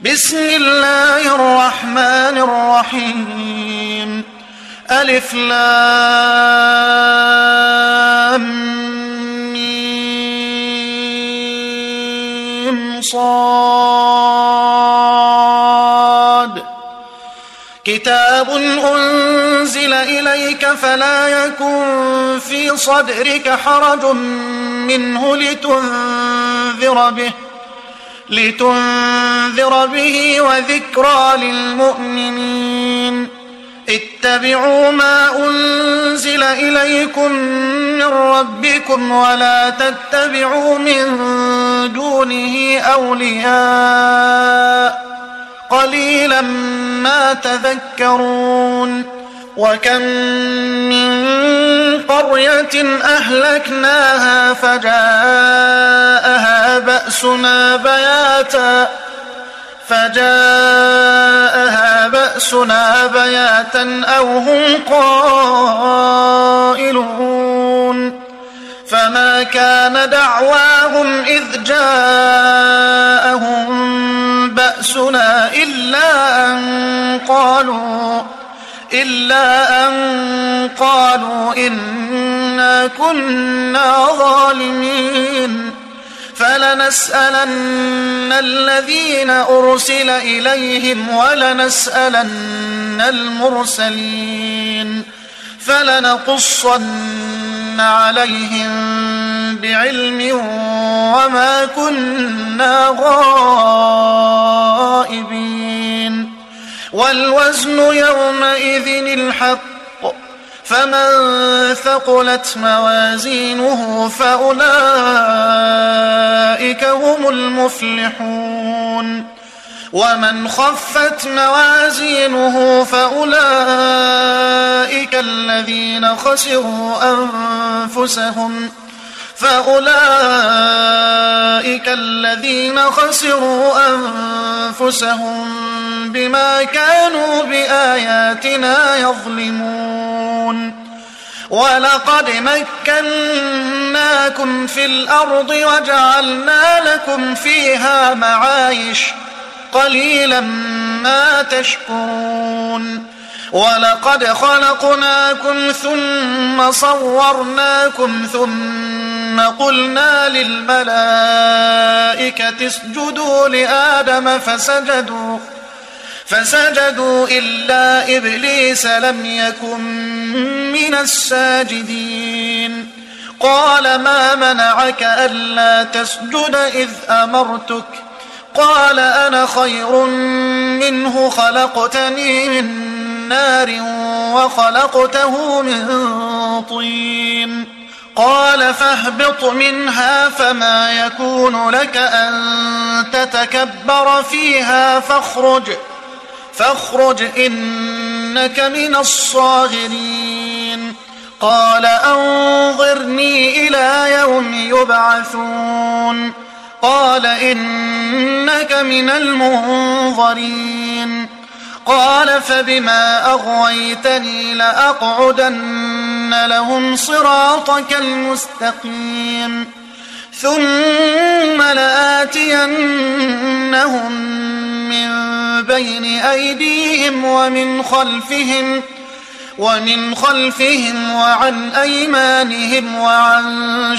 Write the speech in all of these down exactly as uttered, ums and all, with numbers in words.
بسم الله الرحمن الرحيم. ألف لام ميم صاد. كتاب أنزل إليك فلا يكن في صدرك حرج منه لتنذر به لتنذر به وذكرى للمؤمنين. اتبعوا ما أنزل إليكم من ربكم ولا تتبعوا من دونه أولياء قليلا ما تذكرون. وكم من قرية أهلكناها فجاءها بأسنا بياتا فجاءها بأسنا بياتا أو هم قائلون. فما كان دعواهم إذ جاءهم بأسنا إلا أن قالوا إلا أن قالوا إنا كنا ظالمين. فلنسألن الذين أرسل إليهم ولنسألن المرسلين فلنقصن عليهم بعلم وما كنا غائبين. والوزن يومئذ الحق فمن ثقلت موازينه فأولئك هم المفلحون. ومن خفت موازينه فأولئك الذين خسروا أنفسهم فأولئك الذين خسروا أنفسهم بما كانوا بآياتنا يظلمون. ولقد مكناكم في الأرض وجعلنا لكم فيها معايش قليلا ما تشكرون. ولقد خلقناكم ثم صورناكم ثم قلنا للملائكة اسجدوا لآدم فسجدوا فسجدوا إلا إبليس لم يكن من الساجدين. قال ما منعك ألا تسجد إذ أمرتك؟ قال أنا خير منه خلقتني من نار وخلقته من طين. قال فاهبط منها فما يكون لك أن تتكبر فيها فاخرج فاخرج إنك من الصاغرين. قال أنظرني إلى يوم يبعثون. قال إنك من المنظرين. قال فبما أغويتني لأقعدن لهم صراطك المستقيم ثم لآتينهم من بين أيديهم ومن خلفهم ومن خلفهم وعن أيمانهم وعن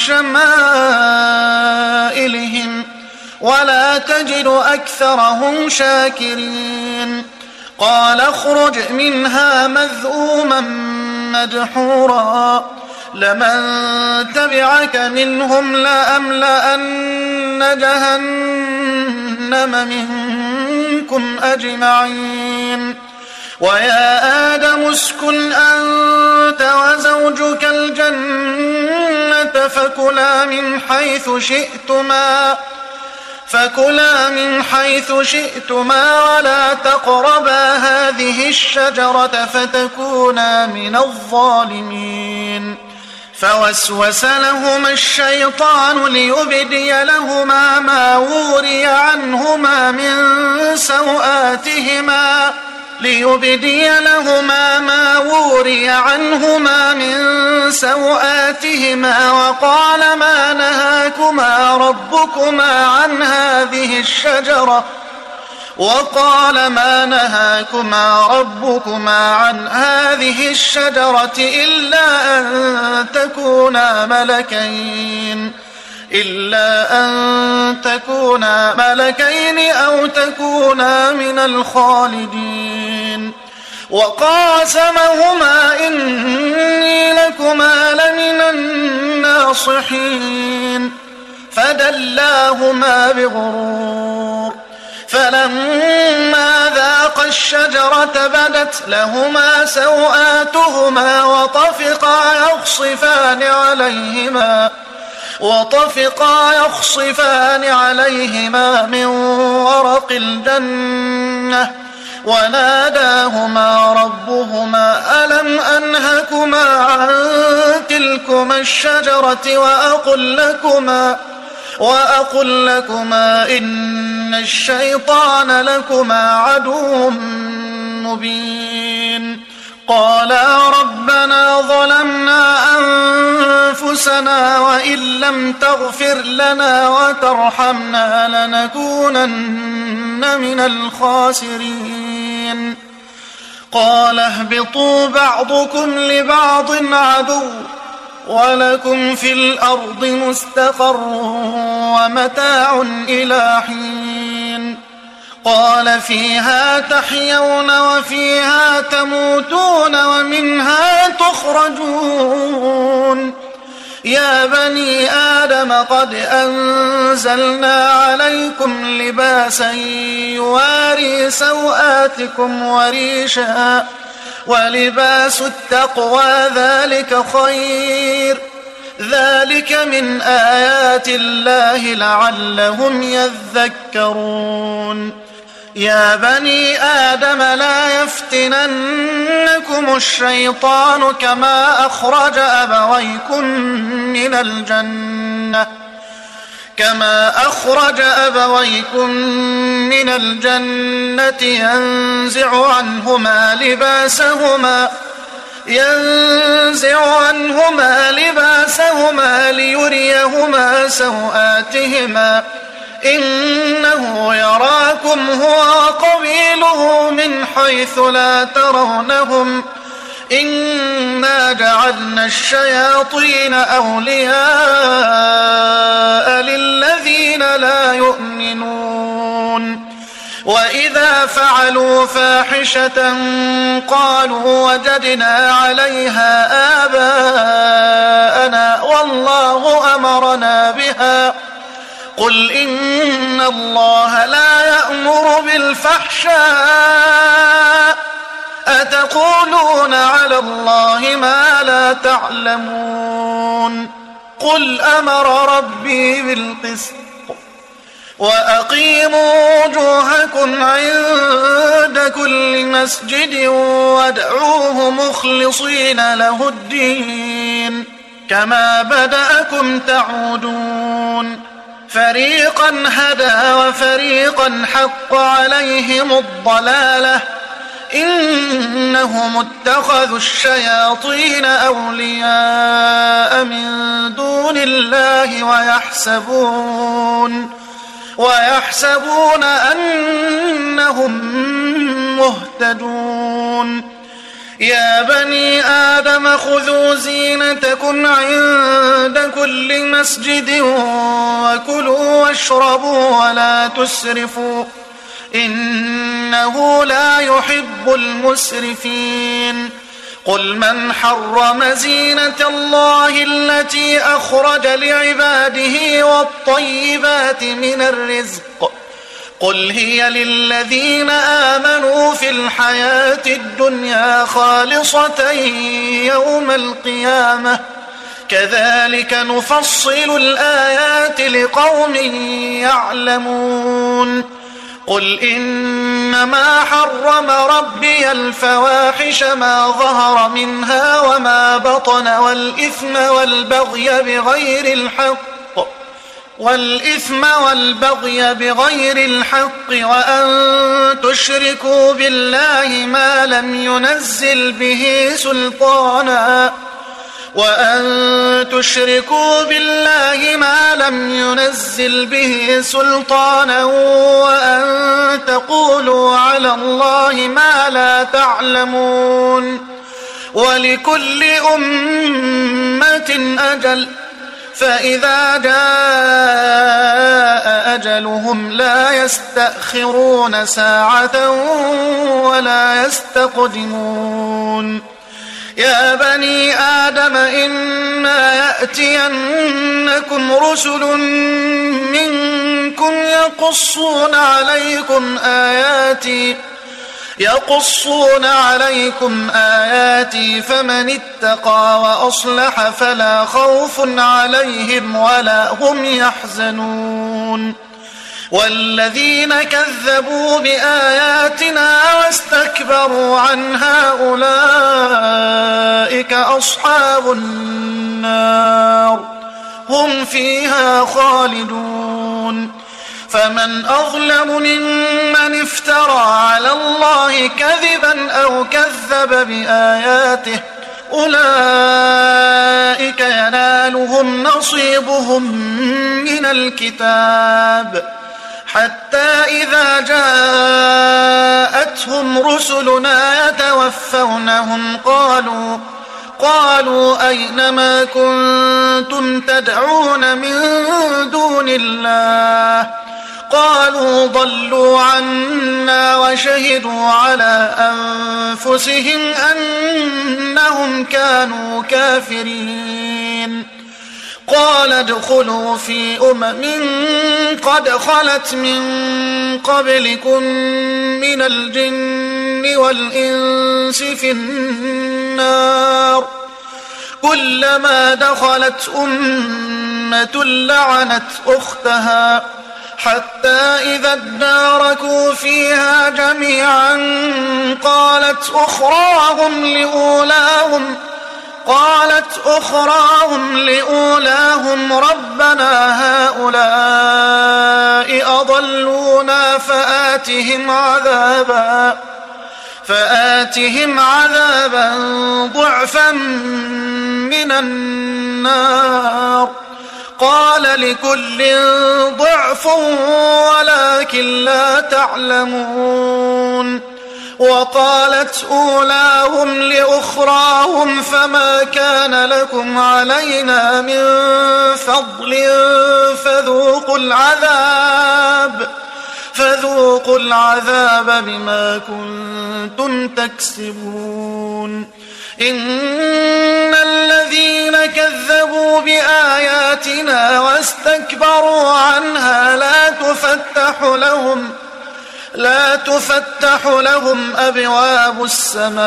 شمائلهم ولا تجد أكثرهم شاكرين. قال اخرج منها مذءوما مدحورا لمن تبعك منهم لأملأن جهنم منكم أجمعين. ويا آدم اسكن أنت وزوجك الجنة فكلا من حيث شئتما فكلا من حيث شئتما ولا تقربا هذه الشجرة فتكونا من الظالمين. فوسوس لهما الشيطان ليبدي لهما ما وري عنهما من سوآتهما ليبدي لهما ما وري عنهما من سوآتهما وقال ما نهاكما ربكما عن هذه الشجرة وقال ما نهاكما ربكما عن هذه الشجرة إلا أن تكونا ملكين إلا أن تكونا ملكين أو تكونا من الخالدين وقاسمهما إني لكما لمن الناصحين فدلاهما بغرور فلما ذاقا الشجرة بدت لهما سوآتهما وطفقا يخصفان عليهما وطفقا يخصفان عليهما من ورق الجنة وناداهما ربهما ألم أنهكما عن تلكما الشجرة وأقل لكما وأقل لكما إن الشيطان لكما عدو مبين قالا ربنا ظلمنا أنفسنا وإن لم تغفر لنا وترحمنا لنكونن من الخاسرين قال اهبطوا بعضكم لبعض عدو ولكم في الأرض مستقر ومتاع إلى حين قال فيها تحيون وفيها تموتون ومنها تخرجون يا بني آدم قد أنزلنا عليكم لباسا يواري سوآتكم وريشا ولباس التقوى ذلك خير ذلك من آيات الله لعلهم يذكرون يا بني آدم لا يفتننكم الشيطان كما أخرج أبويكم من الجنة كما أخرج أبويكم من الجنة ينزع عنهما لباسهما ينزع عنهما لباسهما ليريهما سوآتهما إنه يراكم هو وقبيله من حيث لا ترونهم إنا جعلنا الشياطين أولياء للذين لا يؤمنون وإذا فعلوا فاحشة قالوا وجدنا عليها آباءنا والله أمرنا بها قل إن الله لا يأمر بالفحشاء أتقولون على الله ما لا تعلمون قل أمر ربي بالقسط وأقيموا وجوهكم عند كل مسجد وادعوه مخلصين له الدين كما بدأكم تعودون فريقا هدى وفريقا حق عليهم الضلالة إنهم اتخذوا الشياطين أولياء من دون الله ويحسبون ويحسبون أنهم مهتدون يا بني آدم خذوا زينتكم عند كل مسجد وكلوا واشربوا ولا تسرفوا إنه لا يحب المسرفين قل من حرم زينة الله التي أخرج لعباده والطيبات من الرزق قل هي للذين آمنوا في الحياة الدنيا خالصة يوم القيامة كذلك نفصل الآيات لقوم يعلمون قل إنما حرم ربي الفواحش ما ظهر منها وما بطن والإثم والبغي بغير الحق والإثم والبغي بغير الحق وأن تشركوا بالله ما لم ينزل به سلطانا وأن تشركوا بالله ما لم ينزل به سلطانا وأن تقولوا على الله ما لا تعلمون ولكل أمة أجل فإذا جاء أجلهم لا يستأخرون ساعة ولا يستقدمون يا بني آدم إما يأتينكم رسل منكم يقصون عليكم آياتي يقصون عليكم آياتي فمن اتقى وأصلح فلا خوف عليهم ولا هم يحزنون والذين كذبوا بآياتنا واستكبروا عنها أولئك أصحاب النار هم فيها خالدون فمن أظلم ممن افترى على الله كذبا أو كذب بآياته أولئك ينالهم نصيبهم من الكتاب حتى إذا جاءتهم رسلنا يتوفونهم قالوا قالوا أين ما كنتم تدعون من دون الله قالوا ضلوا عنا وشهدوا على أنفسهم أنهم كانوا كافرين قال ادخلوا في أمم قد خلت من قبلكم من الجن والإنس في النار كلما دخلت أمة لعنت أختها حتى إذا اداركوا فيها جميعا قالت أخراهم لأولاهم قالت أخراهم لأولاهم ربنا هؤلاء أضلونا فآتهم عذابا فآتهم عذابا ضعفا من النار قال لكل ضعف ولكن لا تعلمون وقالت أولاهم لأخراهم فما كان لكم علينا من فضل فذوقوا العذاب فذوقوا العذاب بما كنتم تكسبون إن الذين كذبوا بآياتنا واستكبروا عنها لا تفتح لهم لا تفتح لهم أبواب السماء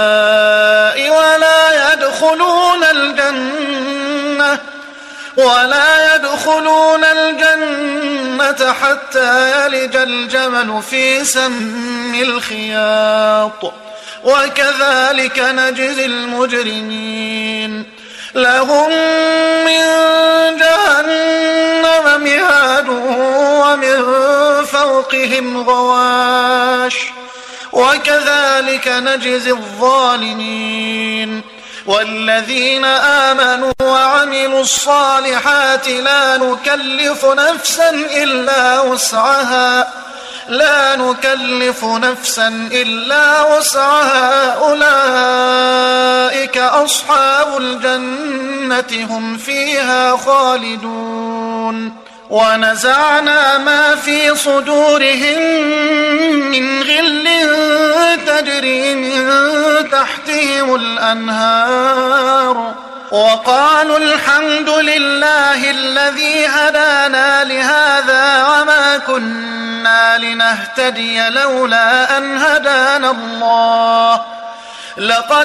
ولا يدخلون الجنة ولا يدخلون الجنة حتى يلج الجمل في سم الخياط وكذلك نجزي المجرمين لهم من جهنم مهاد ومن فوقهم غواش وكذلك نجزي الظالمين والذين آمنوا وعملوا الصالحات لا نكلف نفسا إلا وسعها لا نكلف نفسا إلا وسعها أولئك أصحاب الجنة هم فيها خالدون ونزعنا ما في صدورهم من غل تجري من تحتهم الأنهار وقالوا الحمد لله الذي هدانا لهذا وما كنا لنهتدي لولا أن هدانا الله لقد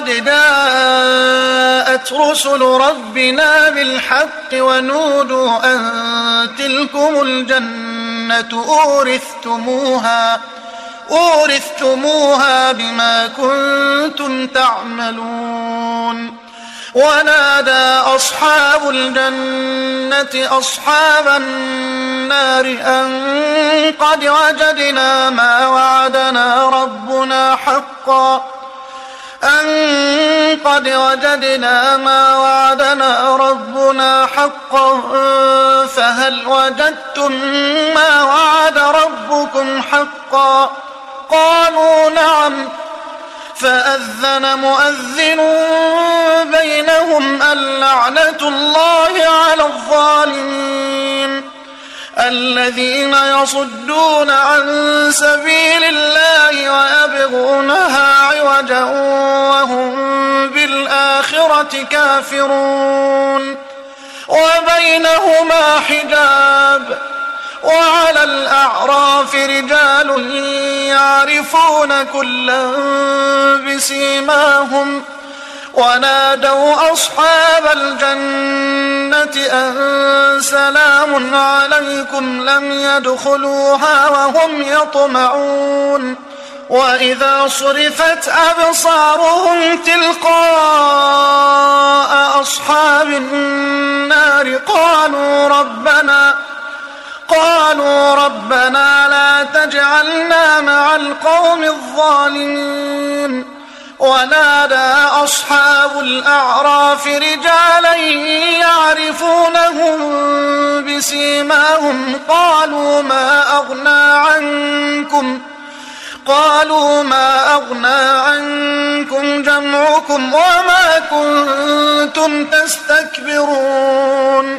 جاءت رسل ربنا بالحق ونودوا أن تلكم الجنة أورثتموها أورثتموها بما كنتم تعملون ونادى أصحاب الجنة أصحاب النار أن قد وجدنا ما وعدنا ربنا حقا أن قد وجدنا ما وعدنا ربنا حقا فهل وجدتم ما وعد ربكم حقا قالوا نعم فأذن مؤذن بينهم اللعنة الله على الظالمين الذين يصدون عن سبيل الله ويبغونها عوجا وهم بالآخرة كافرون وبينهما حجاب وعلى الأعراف رجال يعرفون كلا بسيماهم ونادوا أصحاب الجنة أن سلام عليكم لم يدخلوها وهم يطمعون وإذا صرفت أبصارهم تلقاء أصحاب النار قالوا ربنا قالوا ربنا لا تجعلنا مع القوم الظالمين ونادى أصحاب الأعراف رجالا يعرفونهم بسيماهم قالوا ما أغنى عنكم قالوا ما أغنى عنكم جمعكم وما كنتم تستكبرون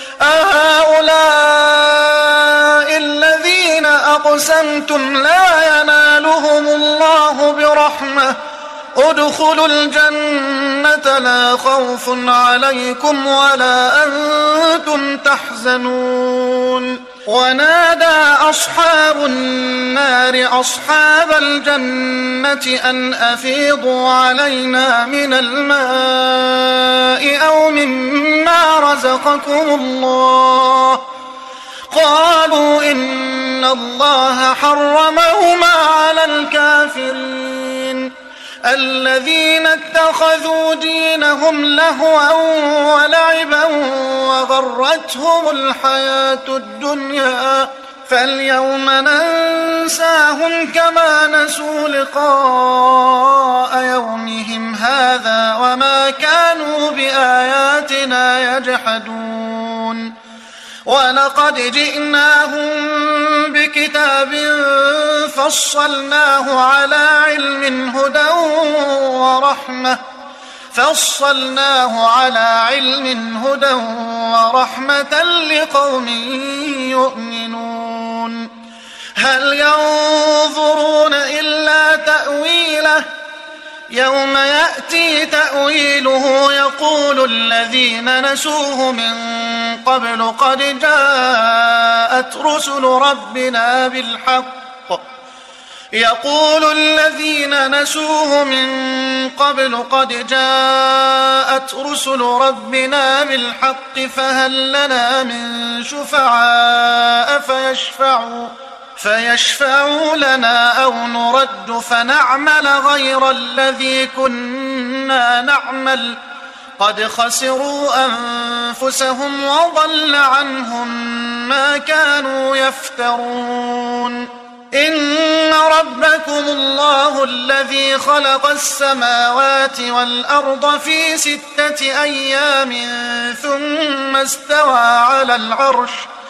أهؤلاء الذين أقسمتم لا ينالهم الله برحمة ادخلوا الجنة لا خوف عليكم ولا أنتم تحزنون ونادى أصحاب النار أصحاب الجنة أن أفيضوا علينا من الماء أو مما رزقكم الله قالوا إن الله حرمهما على الكافرين الذين اتخذوا دينهم لهوا ولعبا وغرتهم الحياة الدنيا فاليوم ننساهم كما نسوا لقاء يومهم هذا وما كانوا بآياتنا يجحدون ولقد جئناهم بكتاب فصلناه على علم هدى ورحمة فصلناه على علم هدى ورحمة لقوم يؤمنون هل ينظرون إلا تأويله يوم يأتي تأويله يقول الذين نسوه من قبل قد جاءت رسل ربنا بالحق يقول الذين نسوه من قبل قد جاءت رسل ربنا بالحق فهل لنا من شفعاء فيشفعوا فيشفعوا لنا أو نرد فنعمل غير الذي كنا نعمل قد خسروا أنفسهم وضل عنهم ما كانوا يفترون إن ربكم الله الذي خلق السماوات والأرض في ستة أيام ثم استوى على العرش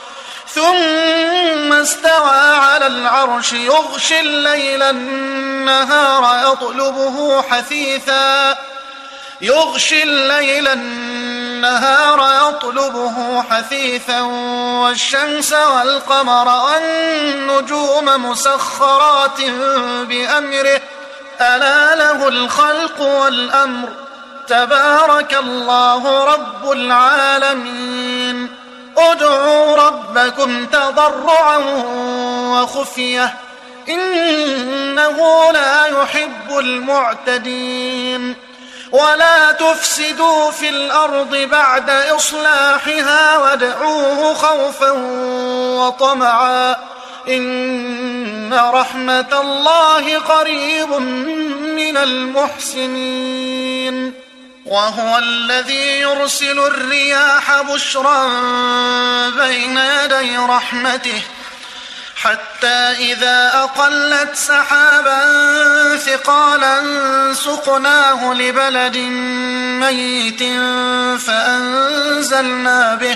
ثم استوى على العرش يغشي الليل النهار يطلبه حثيثا يغشي الليل النهار يطلبه حثيثا والشمس والقمر والنجوم مسخرات بأمره ألا له الخلق والأمر تبارك الله رب العالمين ادعوا ربكم تضرعا وخفية إنه لا يحب المعتدين ولا تفسدوا في الأرض بعد إصلاحها وادعوه خوفا وطمعا إن رحمة الله قريب من المحسنين وهو الذي يرسل الرياح بشرا بين يدي رحمته حتى إذا أقلت سحابا ثقالا سقناه لبلد ميت فأنزلنا به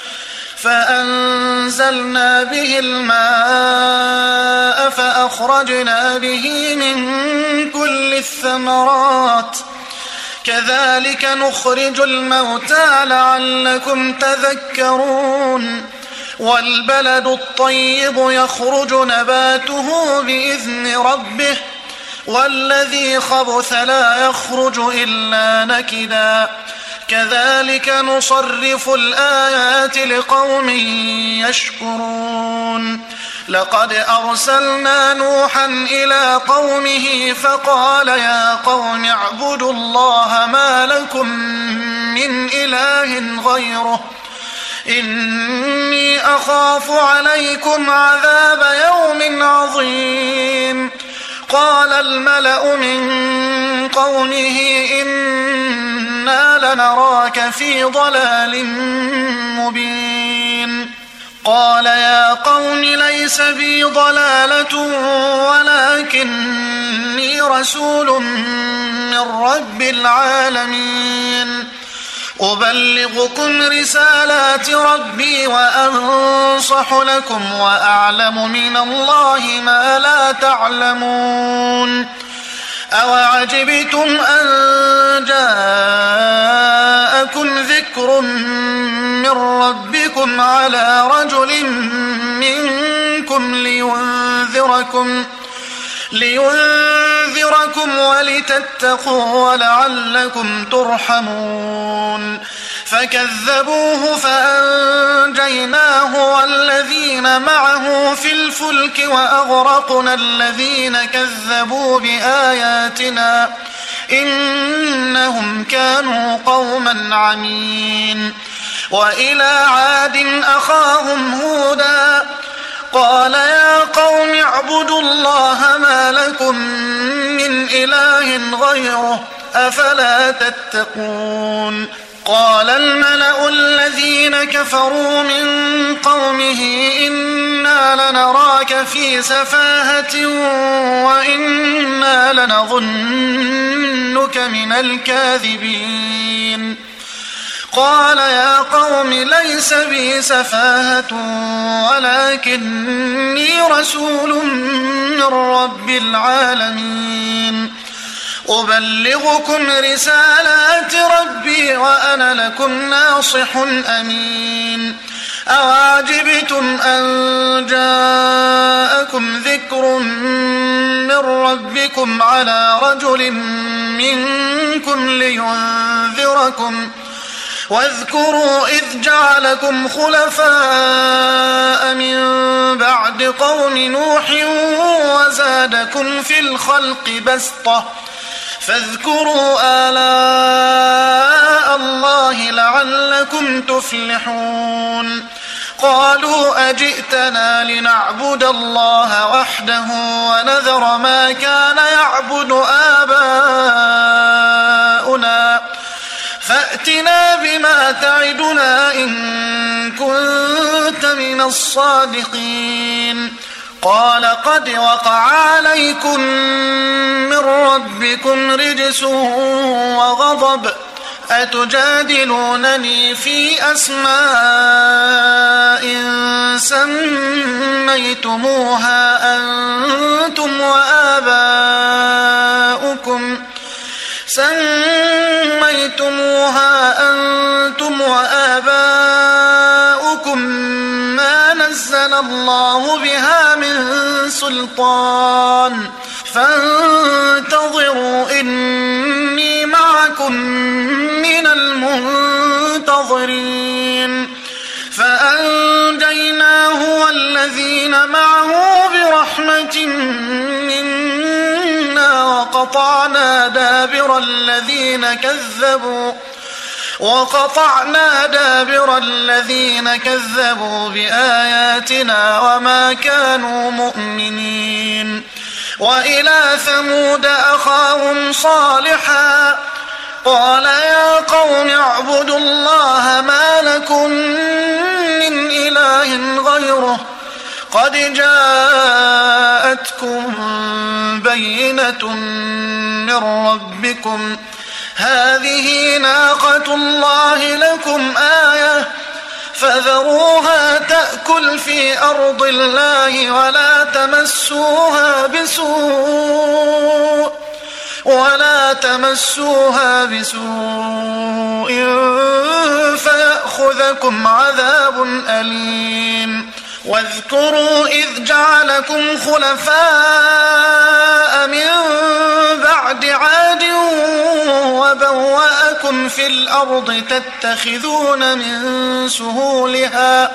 فأنزلنا به الماء فأخرجنا به من كل الثمرات كذلك نخرج الموتى لعلكم تذكرون والبلد الطيب يخرج نباته بإذن ربه والذي خبث لا يخرج إلا نكدا كذلك نصرف الآيات لقوم يشكرون لقد أرسلنا نوحا إلى قومه فقال يا قوم اعبدوا الله ما لكم من إله غيره إني أخاف عليكم عذاب يوم عظيم قال الملأ من قومه إنا لنراك في ضلال مبين قال يا قوم ليس بي ضلالة ولكني رسول من رب العالمين أبلغكم رسالات ربي وأنصح لكم وأعلم من الله ما لا تعلمون أوعجبتم أن جاءكم ذكر من ربكم على رجل منكم لينذركم لينذركم ولتتقوا ولعلكم ترحمون فكذبوه فأنجيناه والذين معه في الفلك وأغرقنا الذين كذبوا بآياتنا إنهم كانوا قوما عمين وإلى عاد أخاهم هودا قال يا قوم اعبدوا الله ما لكم من إله غيره أفلا تتقون قال الملأ الذين كفروا من قومه إنا لنراك في سفاهة وإنا لنظنك من الكاذبين قال يا قوم ليس بي سفاهة ولكني رسول من رب العالمين أبلغكم رسالات ربي وأنا لكم ناصح أمين أوعجبتم أن جاءكم ذكر من ربكم على رجل منكم لينذركم واذكروا إذ جعلكم خلفاء من بعد قوم نوح وزادكم في الخلق بسطة فاذكروا آلاء الله لعلكم تفلحون قالوا أجئتنا لنعبد الله وحده ونذر ما كان يعبد آباؤنا فأتنا بما تعدنا إن كنت من الصادقين قال قد وقع عليكم من ربكم رجس وغضب أتجادلونني في أسماء سميتموها أنتم وآباؤكم سميتموها أنتم وآباؤكم ما نزل الله بها من سلطان فانتظروا إني معكم من المنتظرين فأنجيناه والذين معه برحمة منا وقطعنا دابر الذين كذبوا وقطعنا دابر الذين كذبوا بآياتنا وما كانوا مؤمنين وإلى ثمود أخاهم صالحا قال يا قوم اعبدوا الله ما لكم من إله غيره قد جاءتكم بينة من ربكم هذه ناقة الله لكم آية فذروها تأكل في أرض الله ولا تمسوها بسوء ولا تمسوها بسوء فيأخذكم عذاب أليم واذكروا إذ جعلكم خلفاء من بعد عاد وبوأكم في الأرض تتخذون من سهولها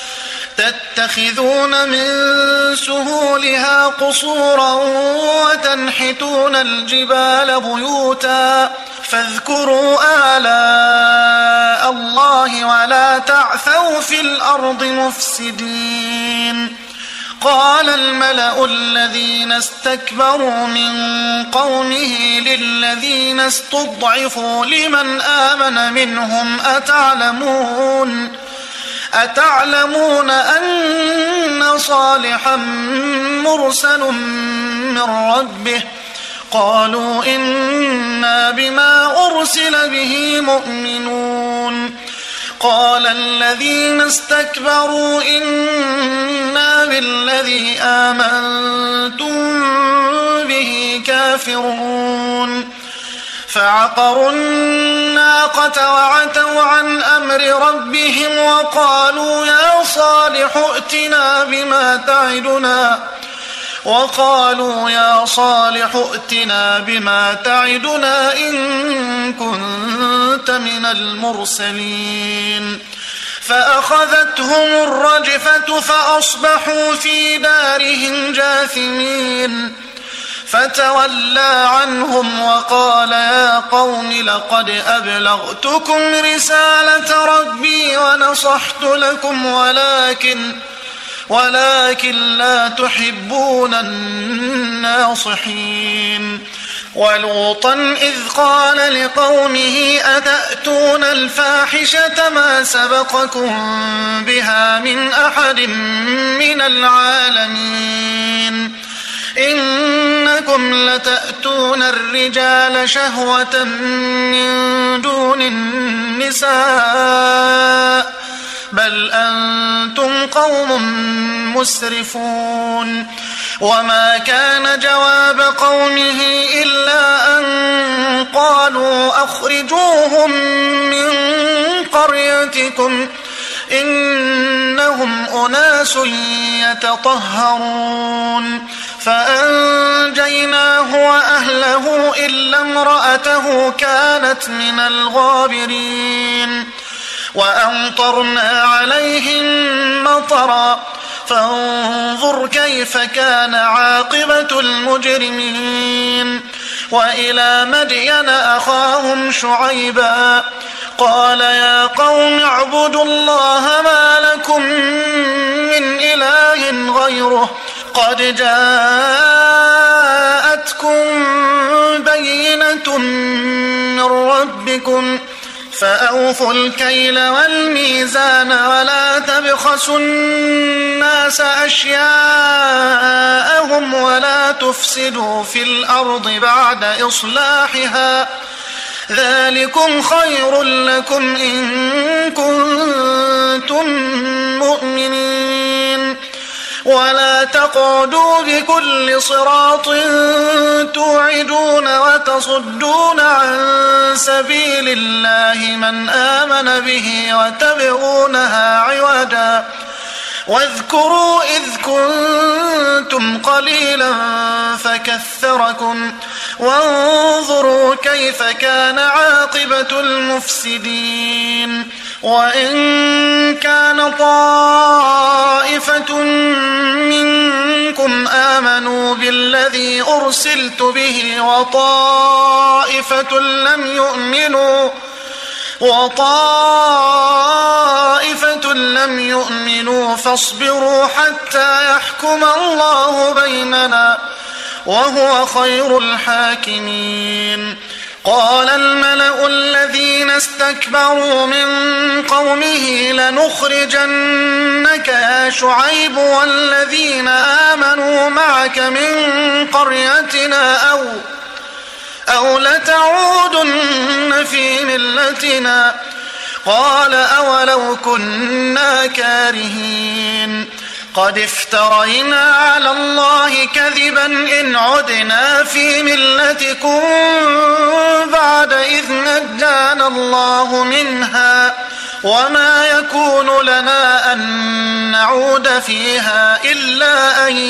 تتخذون من سهولها قصورا وتنحتون الجبال بيوتا فاذكروا آلاء الله ولا تعثوا في الأرض مفسدين قال الملأ الذين استكبروا من قومه للذين استضعفوا لمن آمن منهم أتعلمون أتعلمون أن صالحا مرسل من ربه قالوا إنا بما أرسل به مؤمنون قال الذين استكبروا إنا بالذي آمنتم به كافرون فعقروا الناقة وعتوا عن أمر ربهم وقالوا يا صالح ائتنا بما تعدنا وقالوا يا صالح ائتنا بما تعدنا إن كنت من المرسلين فأخذتهم الرجفة فأصبحوا في دارهم جاثمين فتولى عنهم وقال يا قوم لقد أبلغتكم رسالة ربي ونصحت لكم ولكن ولكن لا تحبون الناصحين ولوطا إذ قال لقومه أتأتون الفاحشة ما سبقكم بها من أحد من العالمين إنكم لتأتون الرجال شهوة من دون النساء بل أنتم قوم مسرفون وما كان جواب قومه إلا أن قالوا أخرجوهم من قريتكم إنهم أناس يتطهرون فأنجيناه وأهله إلا امرأته كانت من الغابرين وأمطرنا عليهم مطرا فانظر كيف كان عاقبة المجرمين وإلى مدين أخاهم شعيبا قال يا قوم اعبدوا الله ما لكم من إله غيره قد جاءتكم بينة من ربكم فأوفوا الكيل والميزان ولا تبخسوا الناس أشياءهم ولا تفسدوا في الأرض بعد إصلاحها ذلكم خير لكم إن كنتم مؤمنين ولا تقعدوا بكل صراط توعدون وتصدون عن سبيل الله من آمن به وتبغونها عوجا واذكروا إذ كنتم قليلا فكثركم وانظروا كيف كان عاقبة المفسدين وإن كان طائفة منكم آمنوا بالذي أرسلت به وطائفة لم يؤمنوا وطائفة لم يؤمنوا فاصبروا حتى يحكم الله بيننا وهو خير الحاكمين قال الملأ الذين استكبروا من قومه لنخرجنك يا شعيب والذين آمنوا معك من قريتنا أو أو لتعودن في ملتنا قال أولو كنا كارهين قد افترينا على الله كذبا إن عدنا في ملتكم بعد إذ نجانا الله منها وما يكون لنا أن نعود فيها إلا أن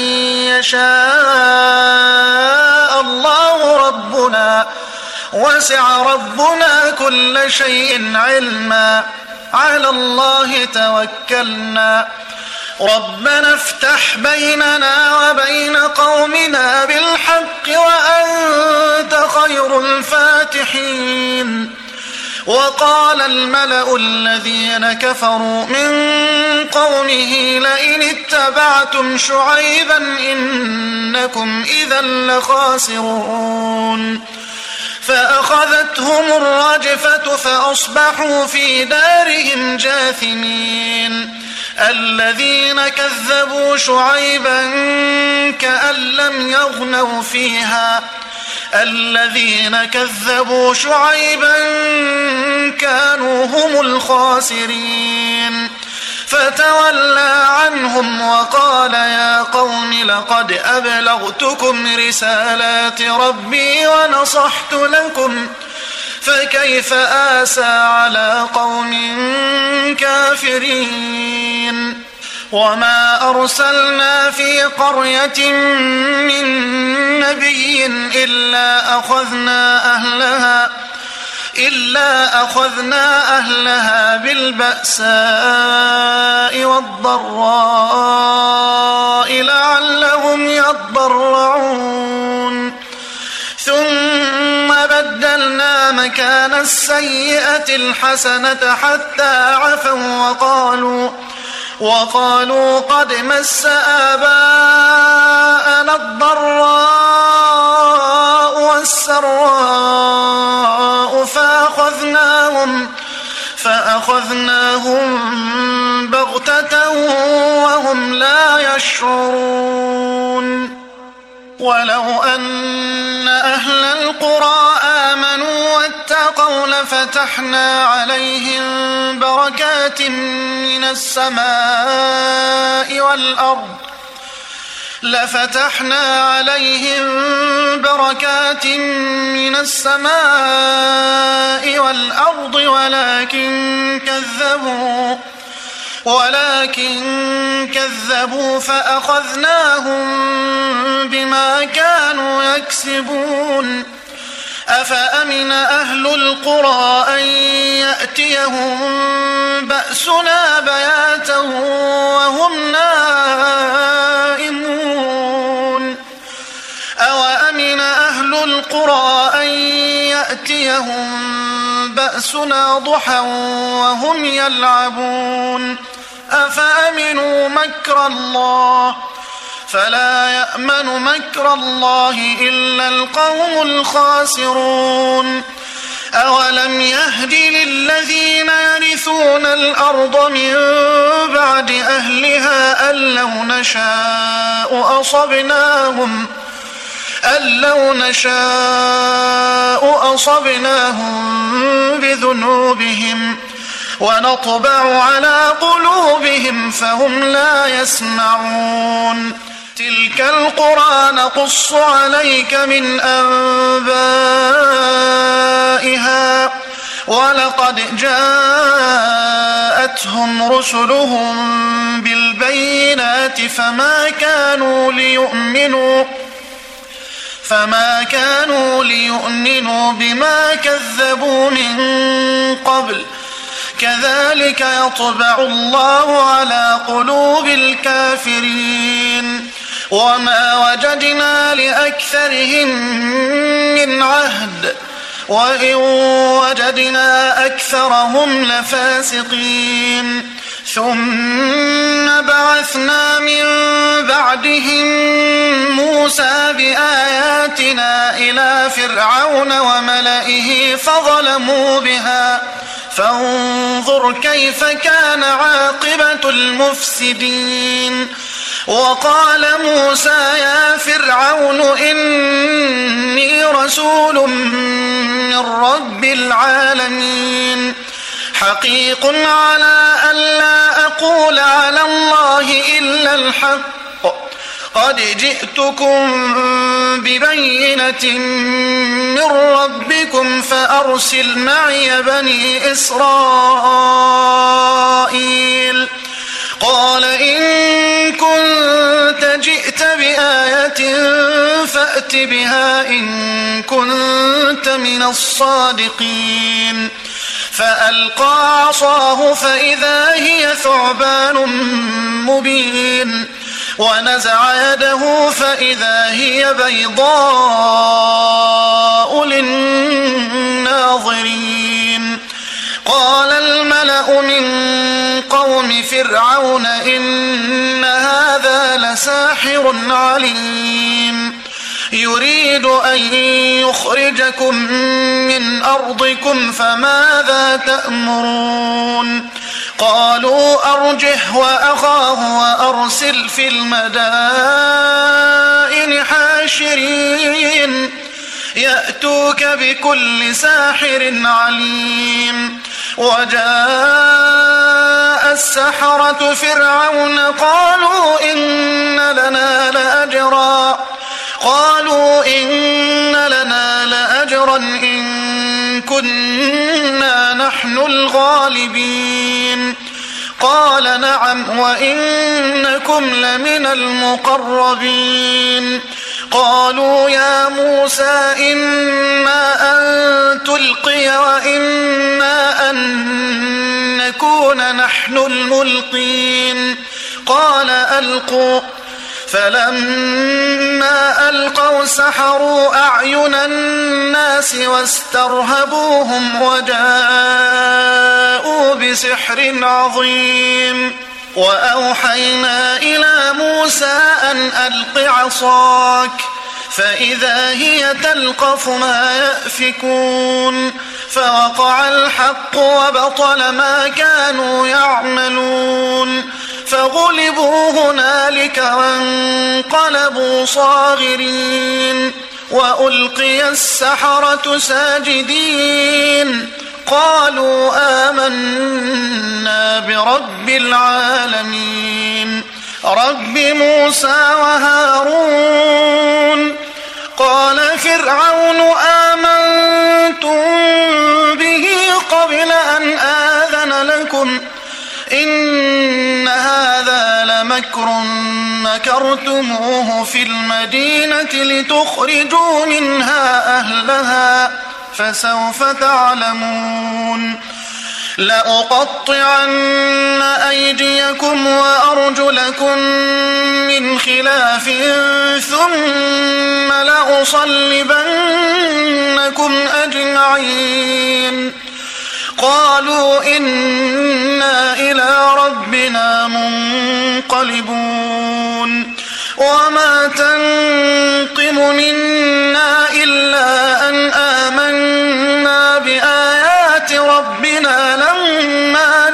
يشاء الله ربنا وسع ربنا كل شيء علما على الله توكلنا ربنا افتح بيننا وبين قومنا بالحق وأنت خير الفاتحين وقال الملأ الذين كفروا من قومه لئن اتبعتم شعيبا إنكم إذا لخاسرون فأخذتهم الرجفة فأصبحوا في دارهم جاثمين الذين كذبوا شعيبا كأن لم يغنوا فيها الذين كذبوا شعيبا كانوا هم الخاسرين فتولى عنهم وقال يا قوم لقد أبلغتكم رسالات ربي ونصحت لكم فكيف آسى على قوم كافرين وما أرسلنا في قرية من نبي إلا أخذنا أهلها إلا أخذنا أهلها بالبأساء والضراء لعلهم يضرعون ثم بدلنا مكان السيئة الحسنة حتى عفوا وقالوا وقالوا قد مس آباءنا الضراء والسراء فأخذناهم فأخذناهم بغتة وهم لا يشعرون ولو أن أهل القرى آمنوا واتقوا لفتحنا عليهم بركات من السماء والأرض لفتحنا عليهم بركات من السماء والأرض ولكن كذبوا ولكن كذبوا فأخذناهم بما كانوا يكسبون أفأمن أهل القرى أن يأتيهم بأسنا بياتا وهم نائمون أوأمن أهل القرى أن يأتيهم بأسنا ضحى وهم يلعبون أفأمنوا مكر الله فلا يأمن مكر الله إلا القوم الخاسرون أولم يهد للذين يرثون الأرض من بعد أهلها أن لو نشاء أصبناهم أن لو نشاء أصبناهم بذنوبهم ونطبع على قلوبهم فهم لا يسمعون تلك القرى نقص عليك من أنبائها ولقد جاءتهم رسلهم بالبينات فما كانوا ليؤمنوا فما كانوا ليؤمنوا بما كذبوا من قبل كذلك يطبع الله على قلوب الكافرين وما وجدنا لأكثرهم من عهد وإن وجدنا أكثرهم لفاسقين ثم بعثنا من بعدهم موسى بآياتنا إلى إلى فرعون وملئه فظلموا بها فانظر كيف كان عاقبة المفسدين. وقال موسى يا فرعون إني رسول من رب العالمين حقيق على أن لا أقول على الله إلا الحق قد جئتكم ببينة من ربكم فأرسل معي بني إسرائيل. قال إن كنت جئت بآية فأت بها إن كنت من الصادقين. فألقى عصاه فإذا هي ثعبان مبين ونزع يده فإذا هي بيضاء للناظرين. قال الملأ من قوم فرعون إن هذا لساحر عليم يريد أن يخرجكم من أرضكم فماذا تأمرون؟ قالوا أرجه وأخاه وأرسل في المدائن حاشرين يأتوك بكل ساحر عليم. وجاء السحرة فرعون قالوا إن لنا لأجرا قالوا إن لنا لأجرا إن كنا نحن الغالبين. قال نعم وإنكم لمن المقربين. قالوا يا موسى إما أن تلقي وإما أن نكون نحن الملقين. قال ألقوا. فلما ألقوا سحروا أعين الناس واسترهبوهم وجاءوا بسحر عظيم. وأوحينا إلى موسى أن ألق عصاك فإذا هي تلقف ما يأفكون. فوقع الحق وبطل ما كانوا يعملون فغلبوا هنالك وانقلبوا صاغرين. وألقي السحرة ساجدين قالوا آمنا برب العالمين رب موسى وهارون. قال فرعون آمنتم به قبل أن آذن لكم إن هذا لمكر مكرتموه في المدينة لتخرجوا منها أهلها فسوف تعلمون. لأقطعن أيديكم وأرجلكم من خلاف ثم لأصلبنكم أجمعين. قالوا إنا إلى ربنا منقلبون. وما تنقم منا إلا أن آمنا بآيات ربنا لما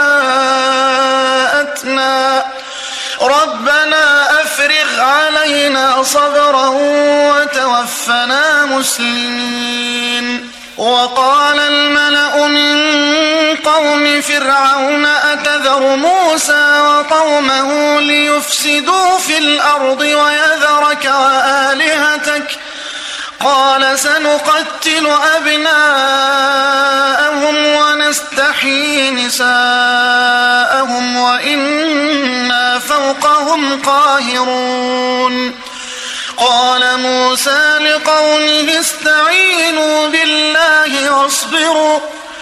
جاءتنا ربنا أفرغ علينا صبرا وتوفنا مسلمين. وقال الملأ من قوم فرعون أتذر موسى وقومه ليفسدوا في الأرض ويذرك وآلهتك قال سنقتل أبناءهم ونستحيي نساءهم وإنا فوقهم قاهرون. قال موسى لقومه استعينوا بالله واصبروا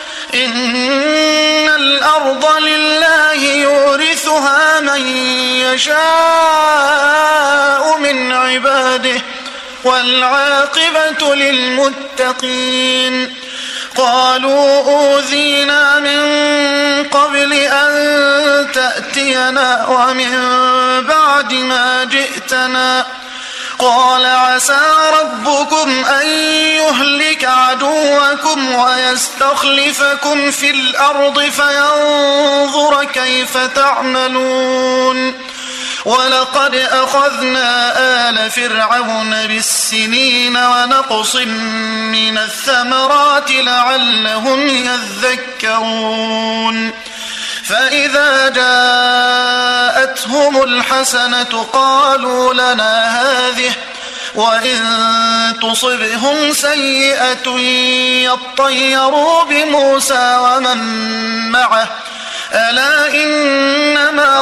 إن الأرض لله يورثها من يشاء من عباده والعاقبة للمتقين. قالوا أوذينا من قبل أن تأتينا ومن بعد ما جئتنا قال عسى ربكم أن يهلك عدوكم ويستخلفكم في الأرض فينظر كيف تعملون ولقد أخذنا آل فرعون بالسنين ونقص من الثمرات لعلهم يذكرون فإذا جاءتهم الحسنة قالوا لنا هذه وإن تصبهم سيئة يطيروا بموسى ومن معه ألا إنما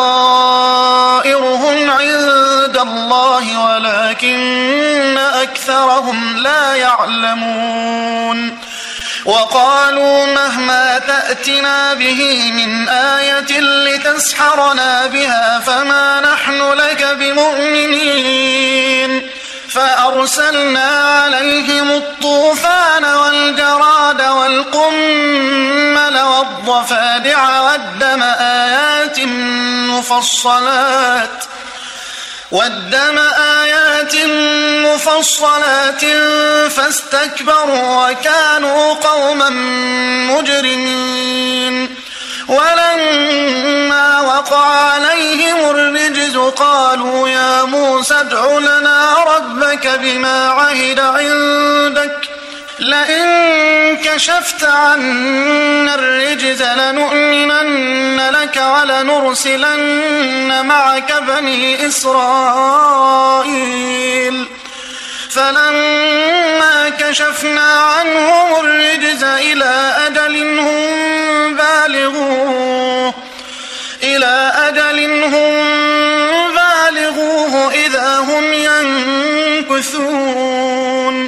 طائرهم عند الله ولكن أكثرهم لا يعلمون وقالوا مهما تأتنا به من آية لتسحرنا بها فما نحن لك بمؤمنين فأرسلنا عليهم الطوفان والجراد والقمل والضفادع والدم آيات مفصلات والدم آيات مفصلات فاستكبروا وكانوا قوما مجرمين ولما وقع عليهم الرجز قالوا يا موسى ادع لنا ربك بما عهد عندك لئن كشفت عنا الرجز لنؤمنن لك ولنرسلن معك بني إسرائيل فلما كشفنا عنهم الرجز إلى أجل هم بالغوه إلى أجل هم بالغوه إذا هم ينكثون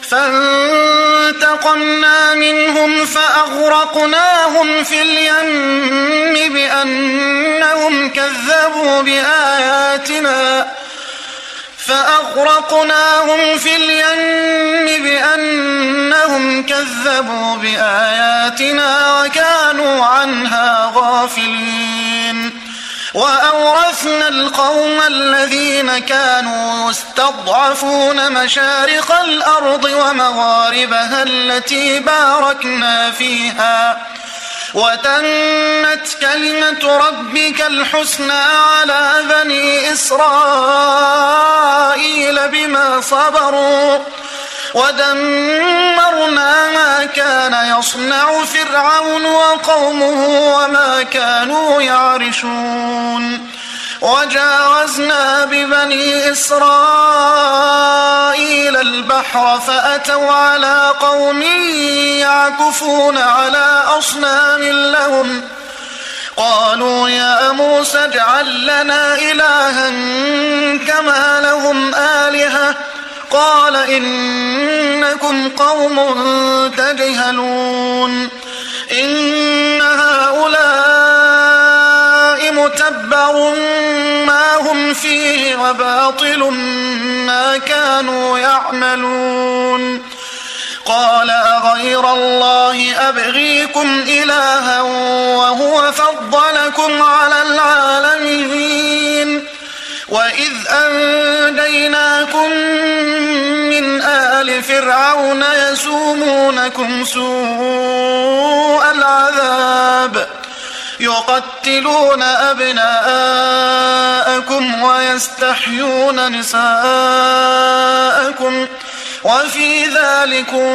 فانتقمنا منهم فأغرقناهم في اليم بأنهم كذبوا بآياتنا فأغرقناهم في اليم بأنهم كذبوا بآياتنا وكانوا عنها غافلين وأورثنا القوم الذين كانوا يستضعفون مشارق الأرض ومغاربها التي باركنا فيها وتمت كلمة ربك الحسنى على بني إسرائيل بما صبروا ودمرنا ما كان يصنع فرعون وقومه وما كانوا يعرشون وجاوزنا ببني إسرائيل البحر فأتوا على قوم يعكفون على أصنام لهم قالوا يا موسى اجعل لنا إلها كما لهم آلهة قال إنكم قوم تجهلون إن هؤلاء متبر ما هم فيه وباطل ما كانوا يعملون قال أغير الله أبغيكم إلها وهو فضلكم على العالمين وإذ أنجيناكم من آل فرعون يسومونكم سوء العذاب يقتلون أبناءكم ويستحيون نساءكم وفي ذلكم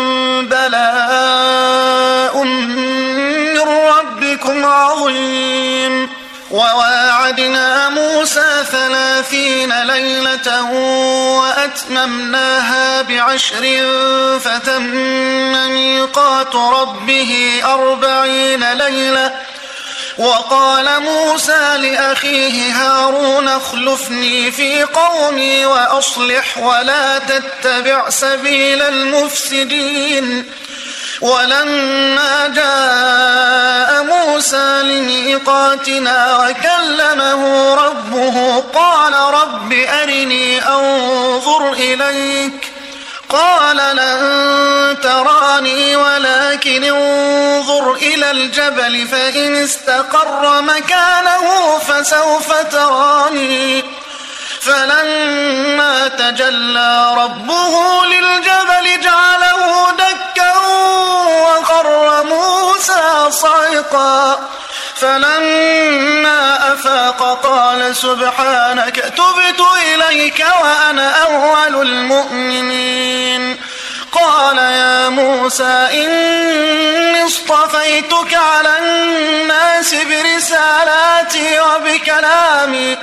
بلاء من ربكم عظيم وواعدنا موسى ثلاثين ليلة وأتممناها بعشر فتم ميقات ربه أربعين ليلة وقال موسى لأخيه هارون اخلفني في قومي وأصلح ولا تتبع سبيل المفسدين ولما جاء موسى لميقاتنا وكلمه ربه قال رب أرني أنظر إليك قال لن تراني ولكن انظر إلى الجبل فإن استقر مكانه فسوف تراني فلما تجلى ربه للجبل جعله دكا وخر موسى صعقا فلما أفاق قال سبحانك تبت إليك وأنا أول المؤمنين قال يا موسى إني اصطفيتك على الناس برسالاتي وبكلامي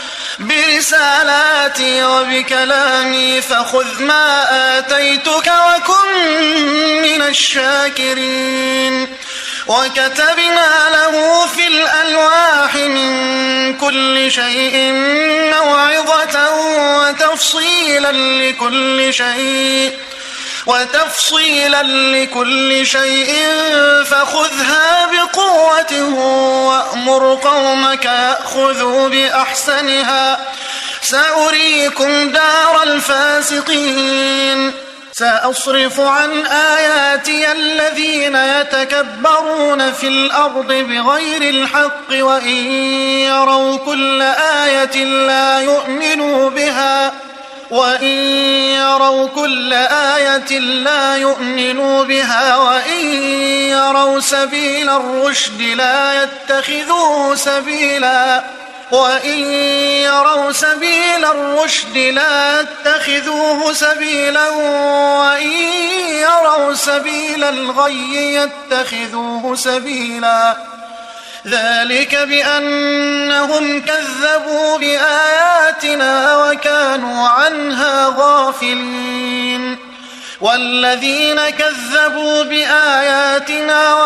برسالاتي وبكلامي فخذ ما آتيتك وكن من الشاكرين وكتبنا له في الألواح من كل شيء موعظة وتفصيلا لكل شيء وتفصيلا لكل شيء فخذها بقوة وأمر قومك يأخذوا بأحسنها سأريكم دار الفاسقين سأصرف عن آياتي الذين يتكبرون في الأرض بغير الحق وإن يروا كل آية لا يؤمنوا بها وإن يروا كل آية لا يؤمنوا بها وإن يروا سبيل الرشد لا يتخذوه سبيلا وإن يروا سبيل الرشد لا يتخذوه سبيلا وإن يروا سبيل الغي يتخذوه سبيلا ذلك بأنهم كذبوا بآياتنا وكانوا عنها غافلين والذين كذبوا بآياتنا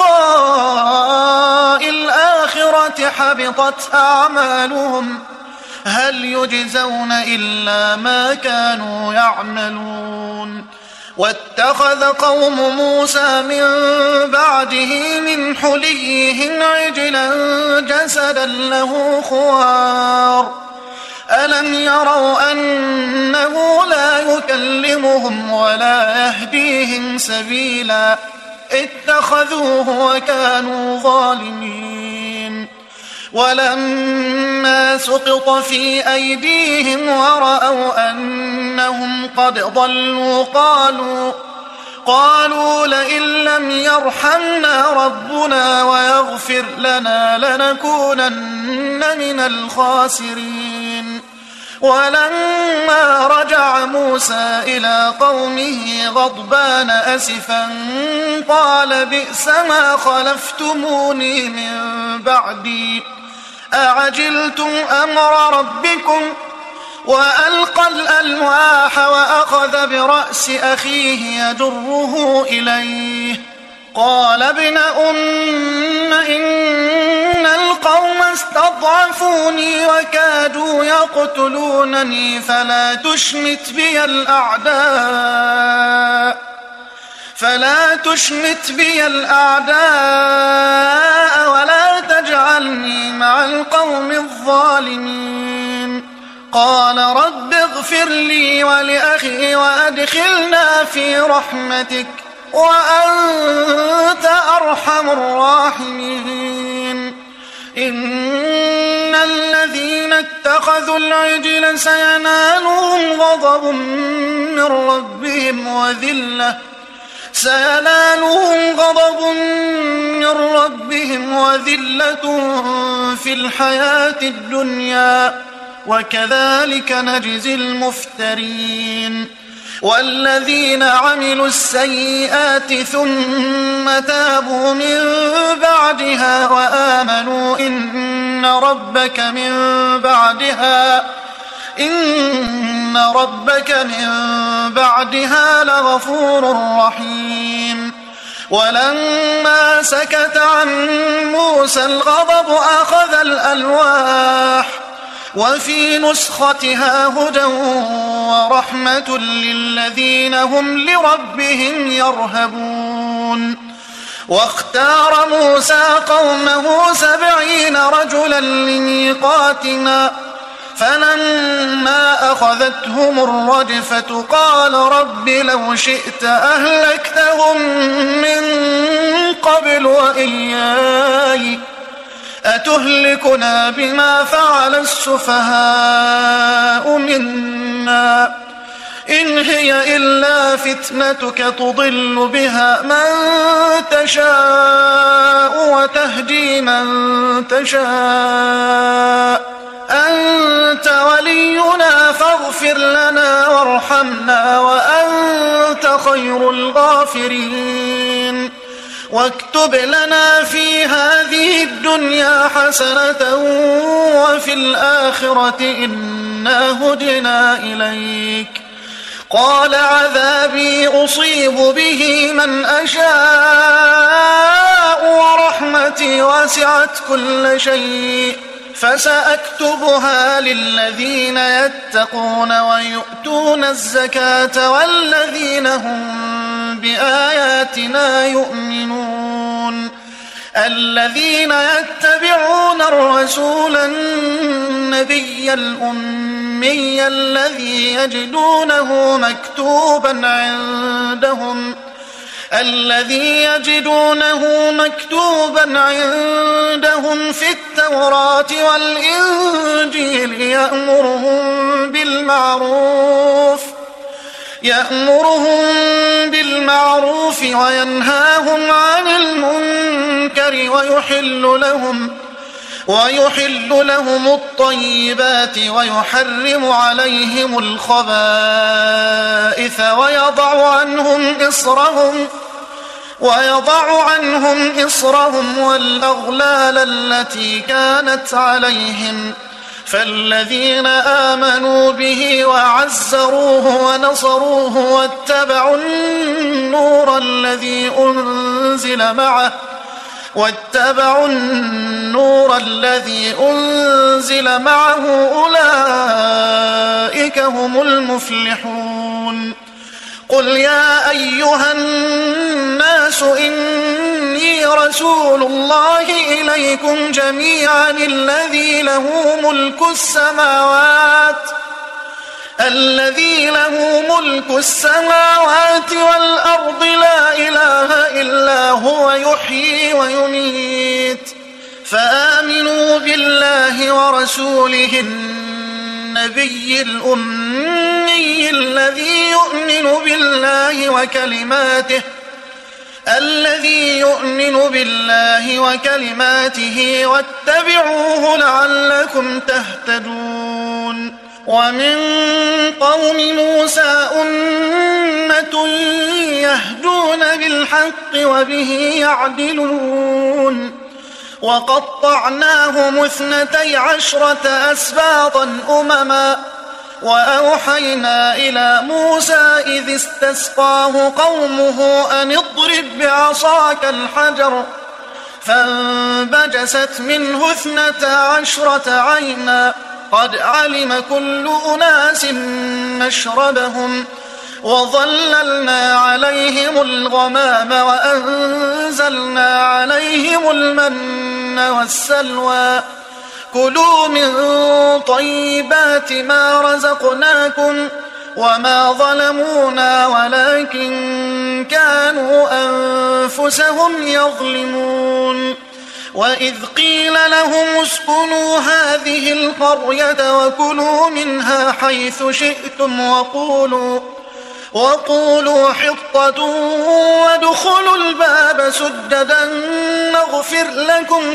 ولقاء الآخرة حبطت أعمالهم هل يجزون إلا ما كانوا يعملون واتخذ قوم موسى من بعده من حليهم عجلا جسدا له خوار ألم يروا أنه لا يكلمهم ولا يهديهم سبيلا اتخذوه وكانوا ظالمين ولما سقط في أيديهم ورأوا أنهم قد ضلوا قالوا قالوا لئن لم يرحمنا ربنا ويغفر لنا لنكونن من الخاسرين ولما رجع موسى إلى قومه غضبان أسفا قال بئس ما خلفتموني من بعدي أعجلتم أمر ربكم وألقى الألواح وأخذ برأس أخيه يجره إليه قال ابن أم إن القوم استضعفوني وكادوا يقتلونني فلا تشمت بي الأعداء فلا تشمت بي الأعداء ولا تجعلني مع القوم الظالمين قال رب اغفر لي ولأخي وأدخلنا في رحمتك وأنت أرحم الراحمين إن الذين اتخذوا العجل سينالهم غضب من ربهم وذلة سينالهم غضب من ربهم وذلة في الحياة الدنيا وكذلك نجزي المفترين والذين عملوا السيئات ثم تابوا من بعدها وآمنوا إن ربك من بعدها إن ربك من بعدها لغفور رحيم ولما سكت عن موسى الغضب أخذ الألواح وفي نسختها هدى ورحمة للذين هم لربهم يرهبون واختار موسى قومه سبعين رجلا لميقاتنا فلما أخذتهم الرجفة قال رب لو شئت أهلكتهم من قبل وإياي أتهلكنا بما فعل السفهاء منا إن هي إلا فتنتك تضل بها من تشاء وتهدي من تشاء أنت ولينا فاغفر لنا وارحمنا وأنت خير الغافرين واكتب لنا في هذه الدنيا حسنة وفي الآخرة إنا هدنا إليك قال عذابي أصيب به من أشاء ورحمتي وسعت كل شيء فسأكتبها للذين يتقون ويؤتون الزكاة والذين هم بآياتنا يؤمنون الذين يتبعون الرسول النبي الأمي الذي يجدونه مكتوبا عندهم الذي يجدونه مكتوبا عندهم في التوراة والإنجيل يأمرهم بالمعروف يأمرهم بالمعروف وينهاهم عن المنكر ويحل لهم ويحل لهم الطيبات ويحرم عليهم الخبائث ويضع عنهم إصرهم ويضع عنهم إصرهم والأغلال التي كانت عليهم فالذين آمنوا به وعزروه ونصروه واتبعوا النور الذي أنزل معه واتبعوا النور الذي أنزل معه أولئك هم المفلحون قل يا أيها الناس إني رسول الله إليكم جميعا الذي له ملك السماوات الذي له ملك السماوات والأرض لا إله إلا هو يحيي ويميت فآمنوا بالله ورسوله النبي الأمي الذي يؤمن بالله وكلماته الذي يؤمن بالله وكلماته واتبعوه لعلكم تهتدون ومن قوم موسى أمة يهدون بالحق وبه يعدلون وقطعناهم اثنتي عشرة أسباطا أمما وأوحينا إلى موسى إذ استسقاه قومه أن اضرب بعصاك الحجر فانبجست منه اثنتا عشرة عينا قد علم كل أناس مشربهم وظللنا عليهم الغمام وأنزلنا عليهم المن والسلوى كلوا من طيبات ما رزقناكم وما ظلمونا ولكن كانوا أنفسهم يظلمون وإذ قيل لهم اسكنوا هذه القرية وكلوا منها حيث شئتم وقولوا وقولوا حطة وادخلوا الباب سددا نغفر لكم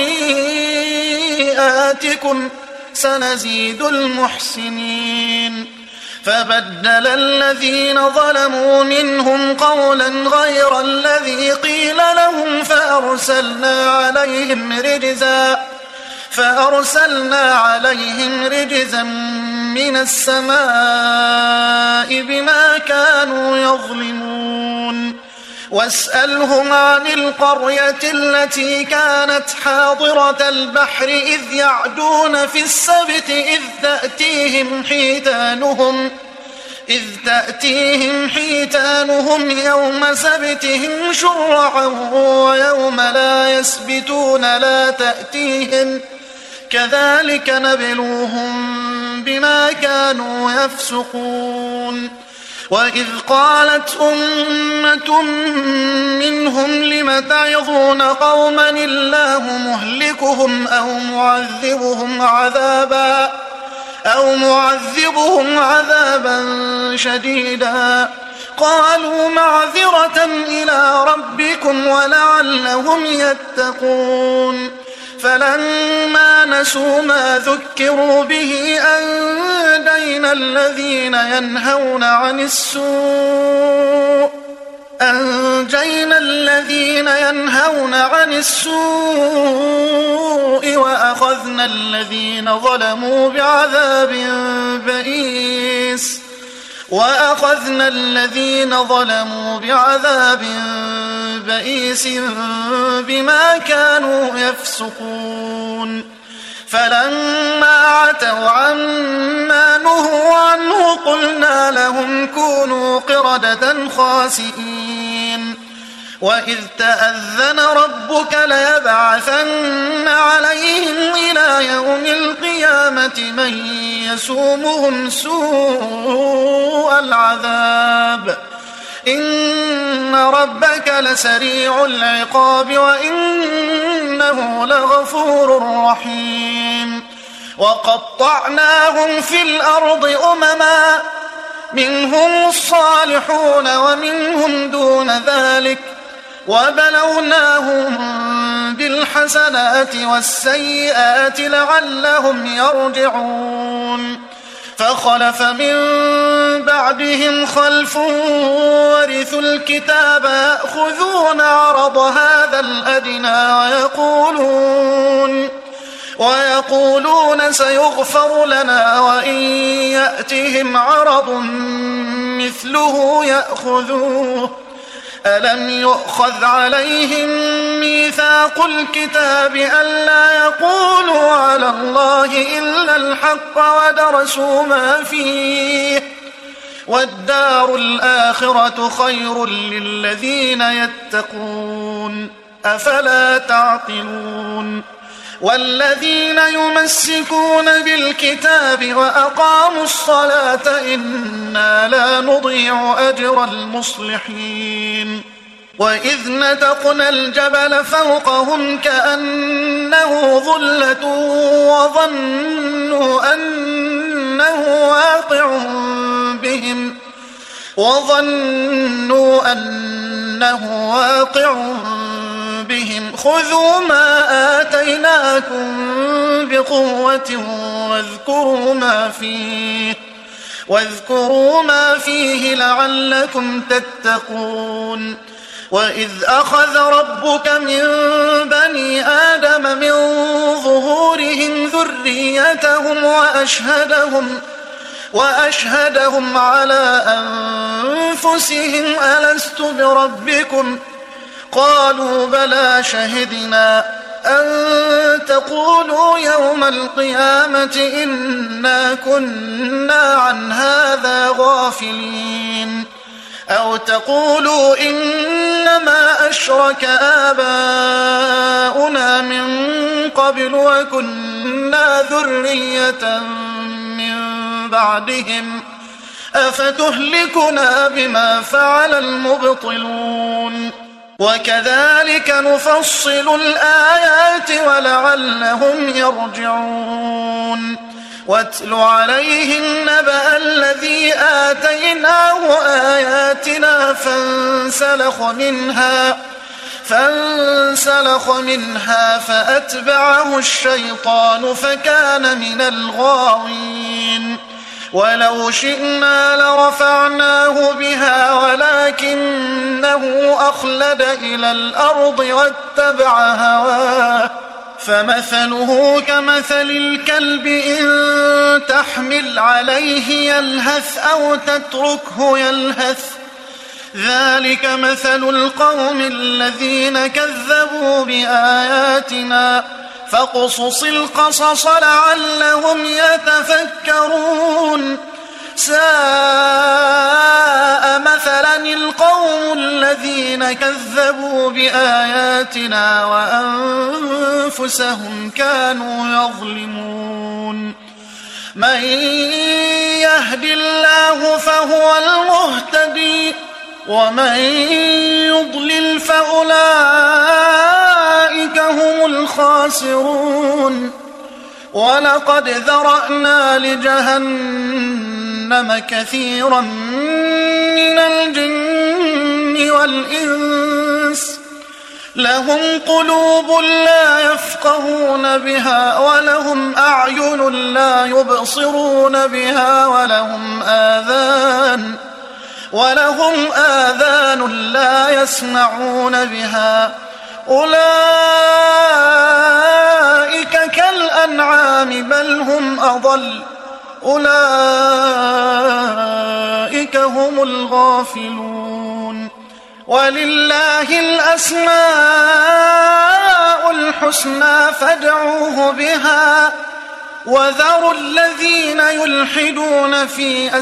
خطيئاتكم سنزيد المحسنين فبدل الذين ظلموا منهم قولا غير الذي قيل لهم فأرسلنا عليهم رجزا فأرسلنا عليهم رجزا من السماء بما كانوا يظلمون واسألهم عن القرية التي كانت حاضرة البحر إذ يعدون في السبت إذ تأتيهم حيتانهم إذ تأتيهم حيتانهم يوم سبتهم شرعا ويوم لا يسبتون لا تأتيهم كذلك نبلوهم بما كانوا يفسقون وإذ قالت أمة منهم لم تعظون قوما الله مهلكهم أو معذبهم عذابا أو معذبهم عذابا شديدا قالوا معذرة إلى ربكم ولعلهم يتقون فلما نسوا ما ذكروا به أنجينا الذين ينهون عن السوء أنجينا الذين ينهون عن السوء وأخذنا الذين ظلموا بعذاب بئيس وأخذنا الذين ظلموا بعذاب بئيس بما كانوا يفسقون فلما عتوا عما نهوا عنه قلنا لهم كونوا قردة خاسئين وإذ تأذن ربك ليبعثن عليهم إلى يوم القيامة من يسومهم سوء العذاب إن ربك لسريع العقاب وإنه لغفور رحيم وقطعناهم في الأرض أمما منهم الصالحون ومنهم دون ذلك وبلوناهم بالحسنات والسيئات لعلهم يرجعون فخلف من بعدهم خلف ورثوا الكتاب يأخذون عرض هذا الأدنى ويقولون ويقولون سيغفر لنا وإن يأتهم عرض مثله يأخذوه ألم يؤخذ عليهم ميثاق الكتاب ألا يقولوا على الله إلا الحق ودرسوا ما فيه والدار الآخرة خير للذين يتقون أفلا تعقلون والذين يمسكون بالكتاب وأقاموا الصلاة إنا لا نضيع أجر المصلحين وإذ نتقنا الجبل فوقهم كأنه ظلة وظنوا أنه واقع بهم وظنوا أنه واقع بهم خذوا ما آتيناكم بقوة واذكروا ما فيه واذكروا ما فيه لعلكم تتقون وإذ أخذ ربك من بني آدم من ظهورهم ذريتهم وأشهدهم وأشهدهم على أنفسهم ألست بربكم قالوا بلى شهدنا أن تقولوا يوم القيامة إنا كنا عن هذا غافلين أو تقولوا إنما أشرك آباؤنا من قبل وكنا ذرية من بعدهم أفتهلكنا بما فعل المبطلون وكذلك نفصل الآيات ولعلهم يرجعون واتل عليهم نبأ الذي آتيناه آياتنا فانسلخ منها فانسلخ منها فأتبعه الشيطان فكان من الغاوين ولو شئنا لرفعناه بها ولكنه أخلد إلى الأرض واتبع هواه فمثله كمثل الكلب إن تحمل عليه يلهث أو تتركه يلهث ذلك مثل القوم الذين كذبوا بآياتنا فاقصص القصص لعلهم يتفكرون ساء مثلا القوم الذين كذبوا بآياتنا وأنفسهم كانوا يظلمون من يهد الله فهو المهتدي ومن يضلل فأولئك هم الخاسرون ولقد ذرأنا لجهنم كثيرا من الجن والإنس لهم قلوب لا يفقهون بها ولهم أعين لا يبصرون بها ولهم آذان ولهم آذان لا يسمعون بها أولئك كالأنعام بل هم أضل أولئك هم الغافلون ولله الأسماء الحسنى فادعوه بها وذروا الذين يلحدون في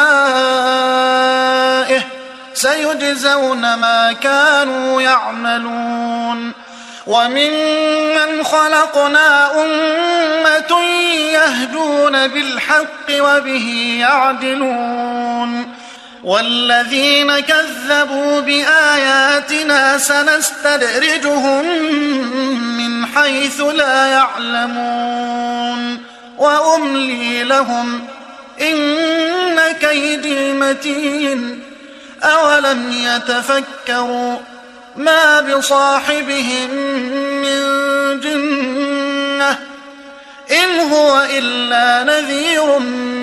أسمائه سيجزون ما كانوا يعملون وممن خلقنا أمة يهدون بالحق وبه يعدلون والذين كذبوا بآياتنا سنستدرجهم من حيث لا يعلمون وأملي لهم إن كيدي متين أولم يتفكروا ما بصاحبهم من جنة إن هو إلا نذير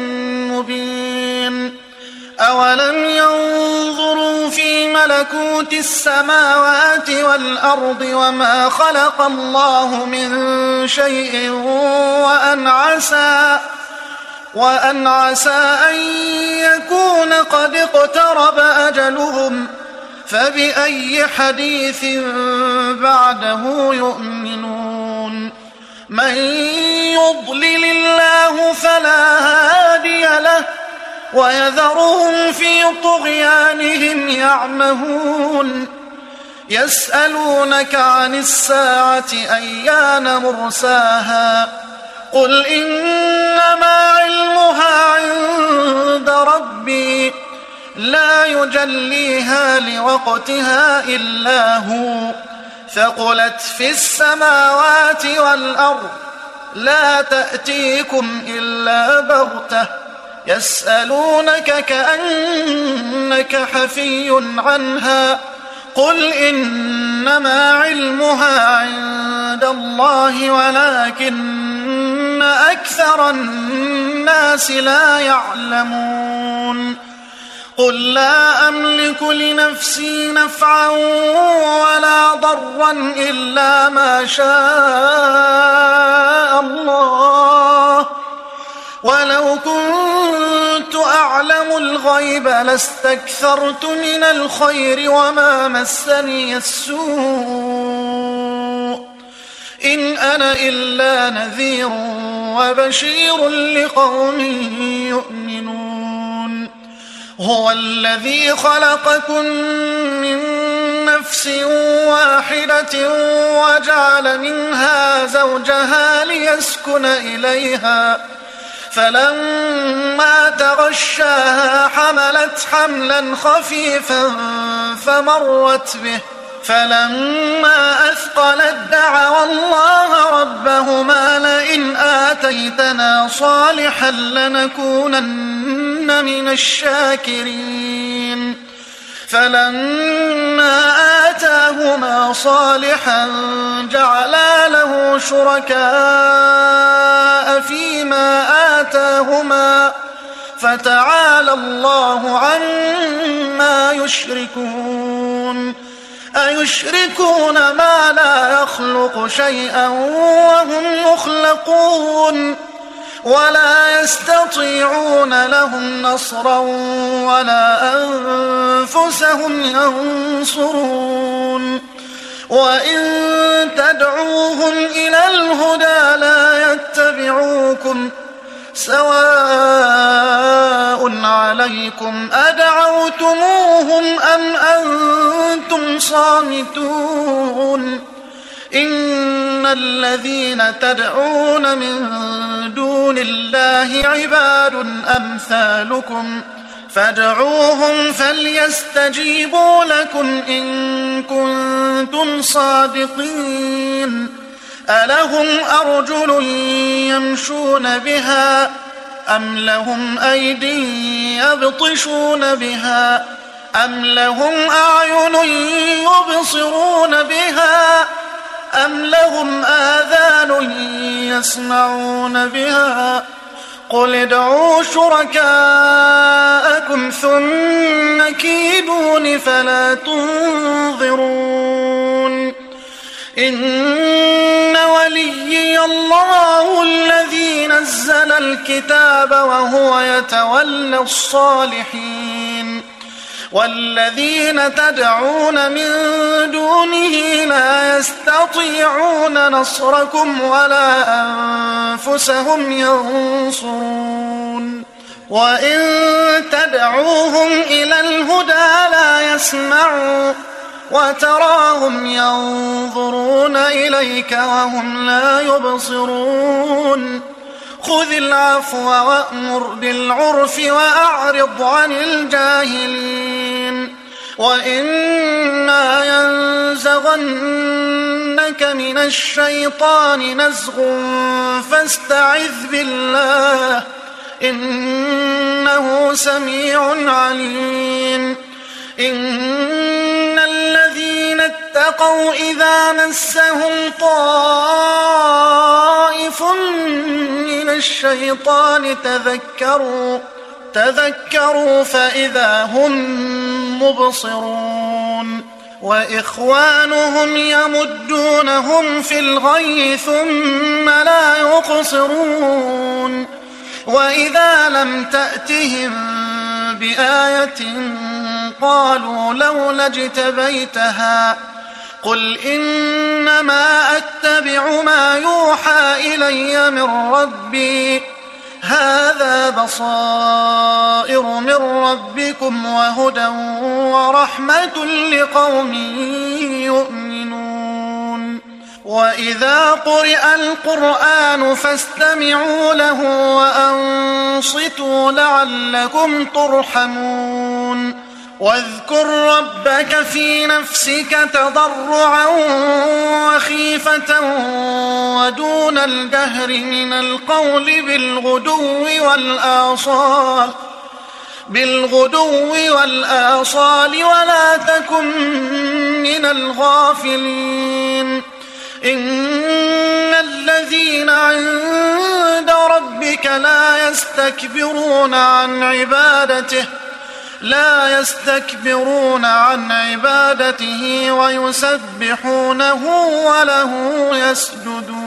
مبين أولم ينظروا في ملكوت السماوات والأرض وما خلق الله من شيء وأن عسى وأن عسى أن يكون قد اقترب أجلهم فبأي حديث بعده يؤمنون من يضلل الله فلا هادي له ويذرهم في طغيانهم يعمهون يسألونك عن الساعة أيان مرساها قل إنما علمها عند ربي لا يجليها لوقتها إلا هو ثقلت في السماوات والأرض لا تأتيكم إلا بغتة يسألونك كأنك حفي عنها قل إنما علمها عند الله ولكن أكثر الناس لا يعلمون قل لا أملك لنفسي نفعا ولا ضرا إلا ما شاء الله ولو كنت أعلم الغيب لاستكثرت من الخير وما مسني السوء إن أنا إلا نذير وبشير لقوم يؤمنون هو الذي خلقكم من نفس واحدة وجعل منها زوجها ليسكن إليها فلما تغشاها حملت حملا خفيفا فمرت به فلما أثقلت دعوا الله ربهما لئن آتيتنا صالحا لنكونن من الشاكرين فلما آتاهما صالحا جعلا له شركاء فيما آتاهما فتعالى الله عما يشركون أيشركون ما لا يخلق شيئا وهم يخلقون ولا يستطيعون لهم نصرا ولا أنفسهم ينصرون وإن تدعوهم إلى الهدى لا يتبعوكم سواء عليكم أدعوتموهم أم أنتم صامتون إن الذين تدعون من دون الله عباد أمثالكم فادعوهم فليستجيبوا لكم إن كنتم صادقين ألهم أرجل يمشون بها أم لهم أيدي يبطشون بها أم لهم أعين يبصرون بها أم لهم آذان يسمعون بها قل ادعوا شركاءكم ثم كيدون فلا تنظرون إن وليي الله الذي نزل الكتاب وهو يتولى الصالحين والذين تدعون من دونه لا يستطيعون نصركم ولا أنفسهم ينصرون وإن تدعوهم إلى الهدى لا يسمعوا وتراهم ينظرون إليك وهم لا يبصرون خذ العفو وأمر بالعرف وأعرض عن الجاهلين وإما ينزغنك من الشيطان نزغ فاستعذ بالله إنه سميع عليم إن الذين اتقوا إذا مسهم طائف من الشيطان تذكروا تذكروا فإذا هم مبصرون وإخوانهم يمدونهم في الغي ثم لا يقصرون وإذا لم تأتهم بآية قالوا لولا اجتبيتها قل إنما أتبع ما يوحى إلي من ربي هذا بصائر من ربكم وهدى ورحمة لقوم يؤمنون وإذا قرئ القرآن فاستمعوا له وأنصتوا لعلكم ترحمون واذكر ربك في نفسك تضرعا وخيفة ودون الجهر من القول بالغدو والآصال بالغدو والآصال ولا تكن من الغافلين إن الذين عند ربك لا يستكبرون عن عبادته لا يستكبرون عن عبادته ويسبحونه وله يسجدون